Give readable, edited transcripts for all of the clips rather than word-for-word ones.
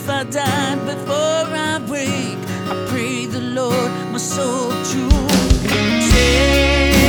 if I die before I wake, I pray the Lord my soul to take.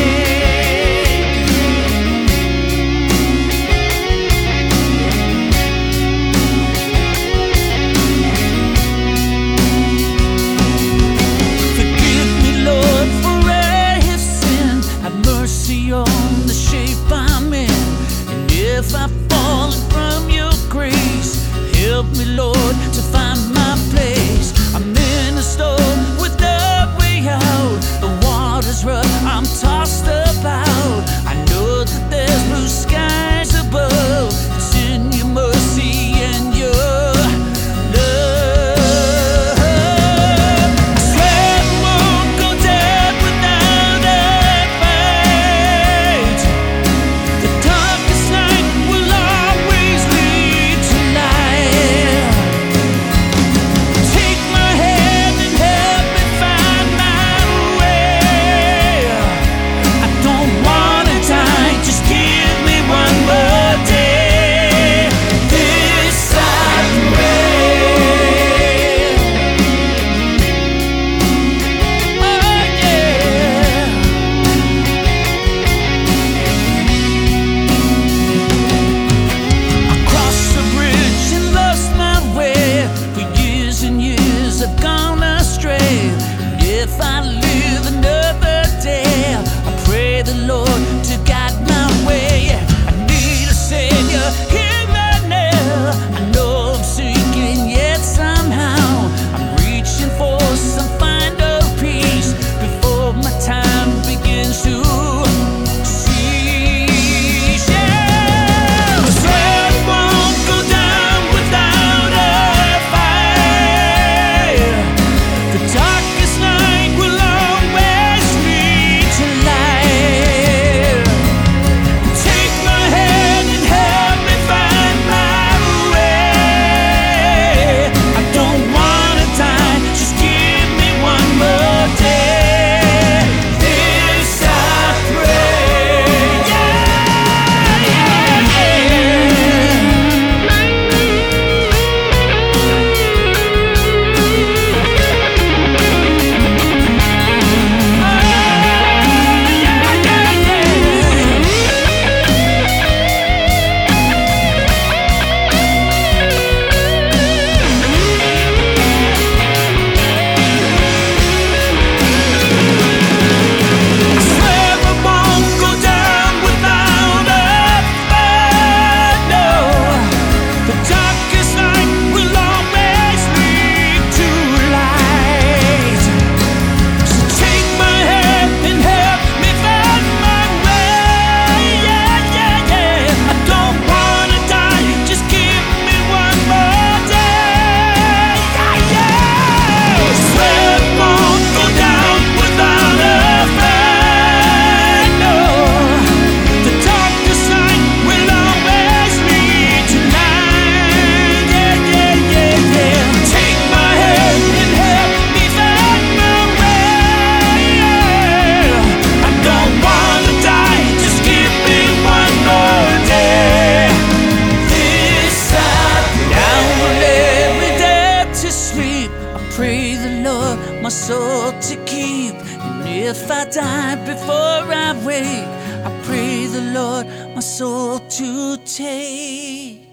Forgive me, Lord, for I have sinned. Have mercy on the shape I'm in. And if I've fallen from your grace, help me, Lord, to find my place. I'm in a storm with no way out. The water's rough, I'm tossed about. I know that there's blue skies above. It's in your mercy and your love. I swear I won't go down without a fight. The darkest night will always lead to light. Take my hand and help me find my way. I don't wanna die, just give me one more day. This I pray. Oh yeah. I crossed the bridge and lost my way. For years and years I've gone astray. And if I live another day, I pray the Lord to guide my way. I need a Savior here and now. I know I'm sinking, yet somehow I'm reaching for some kind of peace before my time begins to cease. Yeah. I swear I won't go down without a fight. The darkest night will always lead to light. Take my hand and help me find my way. I don't wanna die, just give me one more day. This I pray. Yeah, yeah, yeah. I swear I won't go down without a fight. No, the darkest night will always lead to light. So take my hand and help me find my way. Yeah, yeah, yeah. I don't wanna die, just give me one more day. Yeah, yeah. I swear I won't go down without a fight. No, the darkest night will always lead to light. Yeah, yeah, yeah, yeah. Take my hand and help me find my way. I don't wanna die, just give me one more day. This I now will lay me down to sleep. I pray the Lord my soul to keep. And if I die before I wake, I pray the Lord my soul to take.